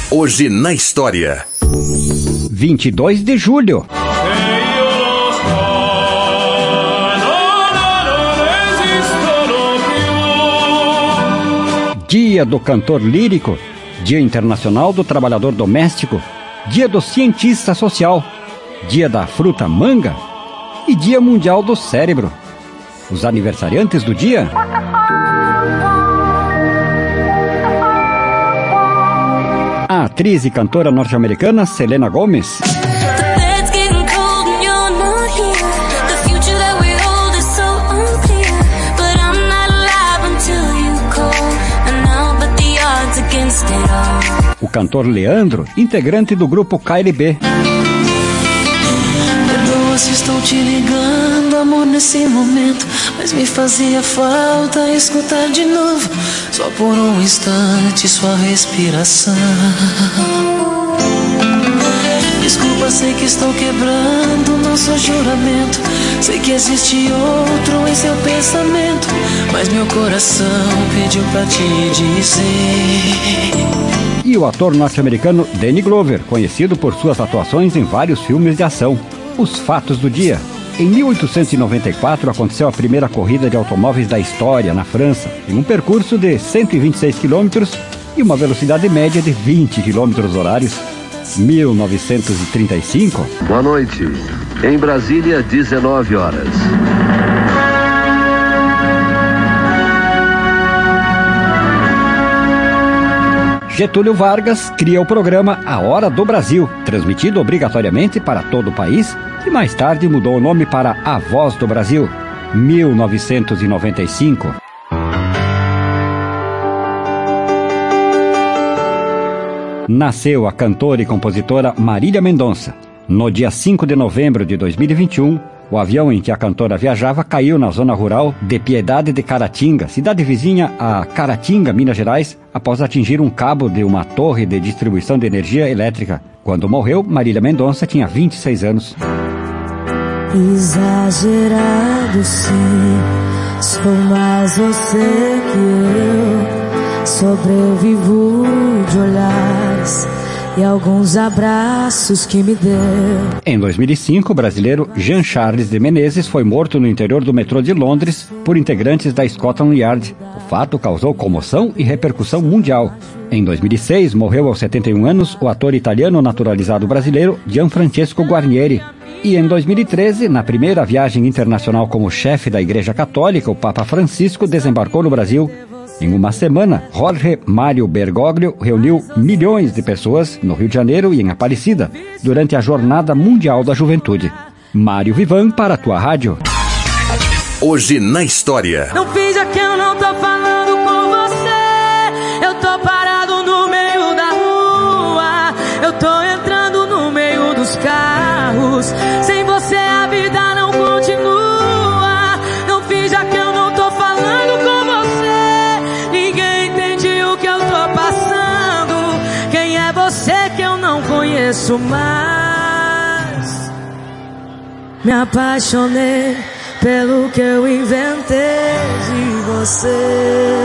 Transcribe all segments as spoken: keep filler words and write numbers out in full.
Hoje na história. vinte e dois de julho. Dia do Cantor Lírico, Dia Internacional do Trabalhador Doméstico, Dia do Cientista Social, Dia da Fruta Manga e Dia Mundial do Cérebro. Os aniversariantes do dia: a atriz e cantora norte-americana Selena Gomez, o cantor Leandro, integrante do grupo K L B. Perdoa se estou te ligando, amor, nesse momento, mas me fazia falta escutar de novo, só por um instante, sua respiração. Desculpa, sei que estou quebrando nosso juramento, sei que existe outro em seu pensamento, mas meu coração pediu pra te dizer. E o ator norte-americano Danny Glover, conhecido por suas atuações em vários filmes de ação. Os fatos do dia: em mil oitocentos e noventa e quatro aconteceu a primeira corrida de automóveis da história na França, em um percurso de cento e vinte e seis quilômetros e uma velocidade média de vinte quilômetros horários. mil novecentos e trinta e cinco. Boa noite. Em Brasília, dezenove horas. Getúlio Vargas cria o programa A Hora do Brasil, transmitido obrigatoriamente para todo o país, e mais tarde mudou o nome para A Voz do Brasil. mil novecentos e noventa e cinco. Nasceu a cantora e compositora Marília Mendonça. No dia cinco de novembro de dois mil e vinte e um, o avião em que a cantora viajava caiu na zona rural de Piedade de Caratinga, cidade vizinha a Caratinga, Minas Gerais, após atingir um cabo de uma torre de distribuição de energia elétrica. Quando morreu, Marília Mendonça tinha vinte e seis anos. Exagerado, sim, sou mais você que eu. Sobrevivo de olhares e alguns abraços que me deu. Em dois mil e cinco, o brasileiro Jean Charles de Menezes foi morto no interior do metrô de Londres por integrantes da Scotland Yard. O fato causou comoção e repercussão mundial. Em dois mil e seis, morreu aos setenta e um anos o ator italiano naturalizado brasileiro Gianfrancesco Guarnieri. E em dois mil e treze, na primeira viagem internacional como chefe da Igreja Católica, o Papa Francisco desembarcou no Brasil. Em uma semana, Jorge Mário Bergoglio reuniu milhões de pessoas no Rio de Janeiro e em Aparecida, durante a Jornada Mundial da Juventude. Mário Vivan para a tua rádio. Hoje na história. Não finja que eu não tô falando com você, eu tô parado no meio da rua, eu tô entrando no meio dos carros, sem você a vida não continua. Não finja que eu não tô falando com você, ninguém entende o que eu tô passando. Quem é você que eu não conheço mais? Me apaixonei pelo que eu inventei de você.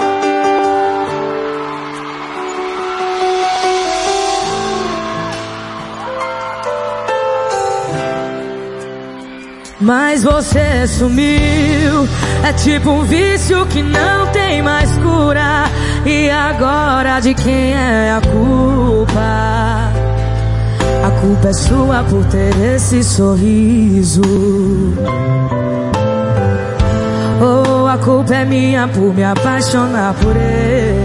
Mas você sumiu, é tipo um vício que não tem mais cura. E agora de quem é a culpa? A culpa é sua por ter esse sorriso, ou oh, a culpa é minha por me apaixonar por ele.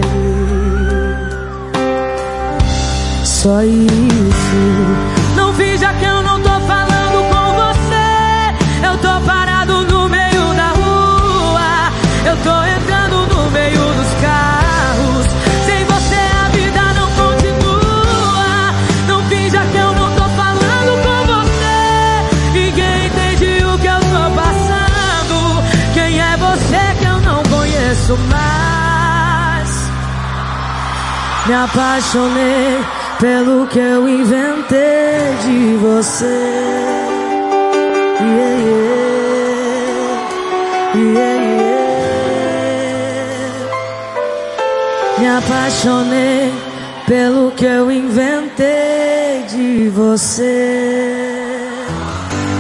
Só isso. Não finja que eu não tô falando com você, eu tô parado no meio da rua, eu tô entrando no meio dos carros, sem você a vida não continua. Não finja que eu não tô falando com você, ninguém entende o que eu tô passando. Quem é você que eu não conheço mais? Me apaixonei pelo que eu inventei de você. Yeah, yeah. Yeah, yeah. Me apaixonei pelo que eu inventei de você.